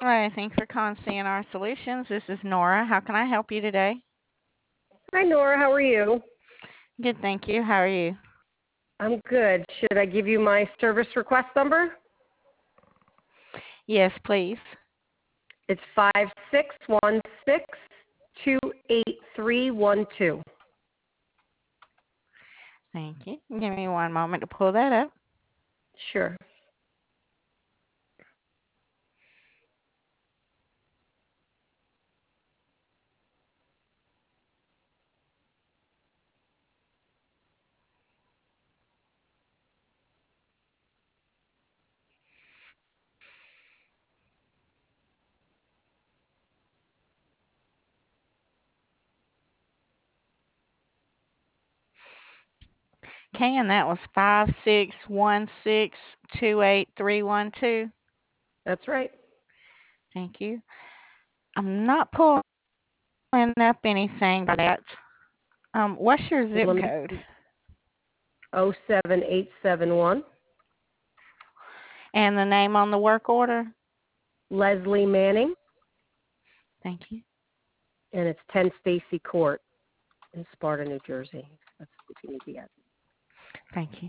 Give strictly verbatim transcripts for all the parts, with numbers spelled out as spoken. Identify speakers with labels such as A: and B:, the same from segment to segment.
A: All right, thanks for calling C N R Solutions. This is Nora. How can I help you today?
B: Hi, Nora. How are you?
A: Good, thank you. How are you?
B: I'm good. Should I give you my service request number?
A: Yes, please.
B: It's five six one six two eight three one two.
A: Thank you. Give me one moment to pull that up.
B: Sure.
A: Okay, and that was five six one six two eight three one two.
B: That's right.
A: Thank you. I'm not pulling up anything by that. Um, what's your zip
B: Let me
A: code?
B: oh seven eight seven one.
A: And the name on the work order?
B: Leslie Manning,
A: Thank you.
B: and it's ten Stacy Court in Sparta, New Jersey. That's if you need the address.
A: Thank you.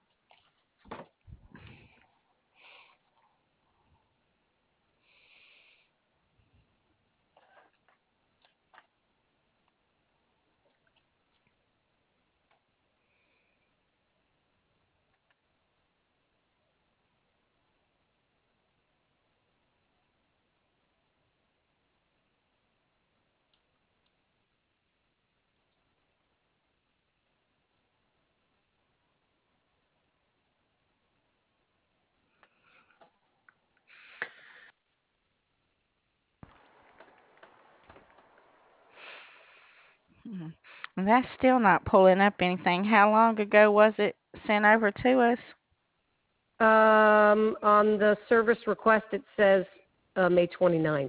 A: Mhm. That's still not pulling up anything. How long ago was it sent over to us?
B: Um, on the service request, it says uh, May twenty-ninth.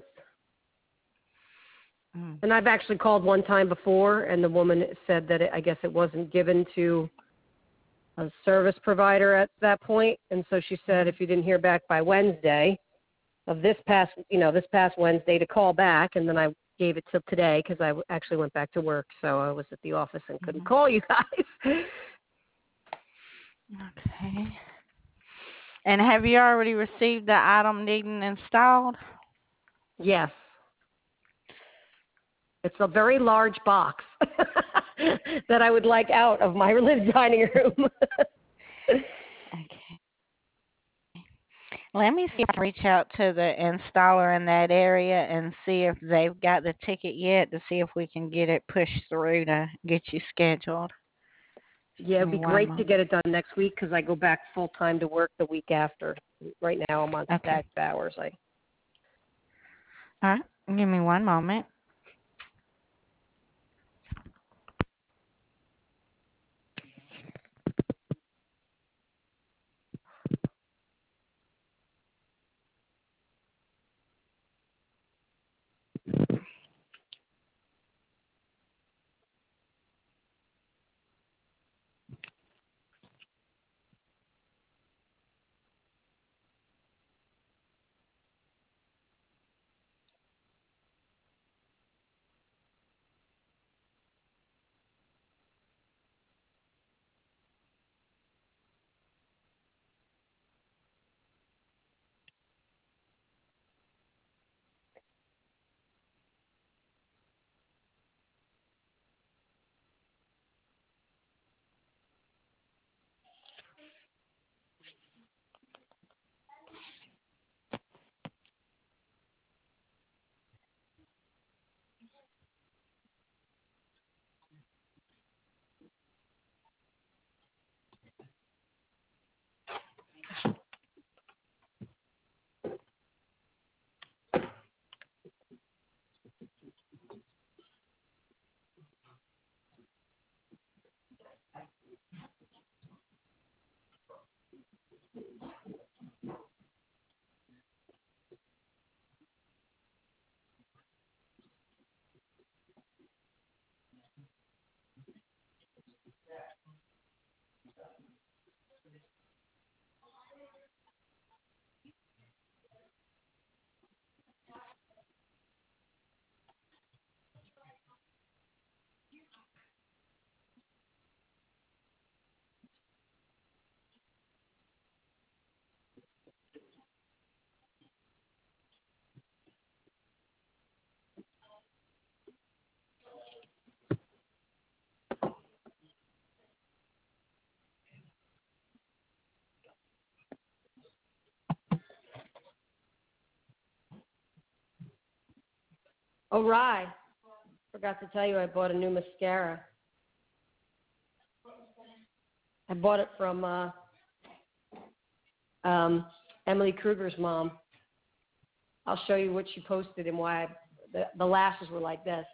A: Mm.
B: And I've actually called one time before, and the woman said that it, I guess it wasn't given to a service provider at that point, and so she said if you didn't hear back by Wednesday of this past, you know, this past Wednesday to call back, and then I gave it till today because I w- actually went back to work, so I was at the office and couldn't
A: Mhm.
B: call you guys.
A: Okay. And have you already received the item needing installed?
B: Yes, it's a very large box that I would like out of my living dining room.
A: Okay. Let me see if I can reach out to the installer in that area and see if they've got the ticket yet to see if we can get it pushed through to get you scheduled.
B: Yeah,
A: Give
B: it'd
A: me
B: be
A: one
B: great to
A: moment.
B: get it done next week because I go back full time to work the week after. Right now I'm on
A: Okay.
B: stacked hours. I
A: All right. Give me one moment.
B: Oh, Rye. Forgot to tell you I bought a new mascara. I bought it from uh, um, Emily Kruger's mom. I'll show you what she posted and why I, the, the lashes were like this.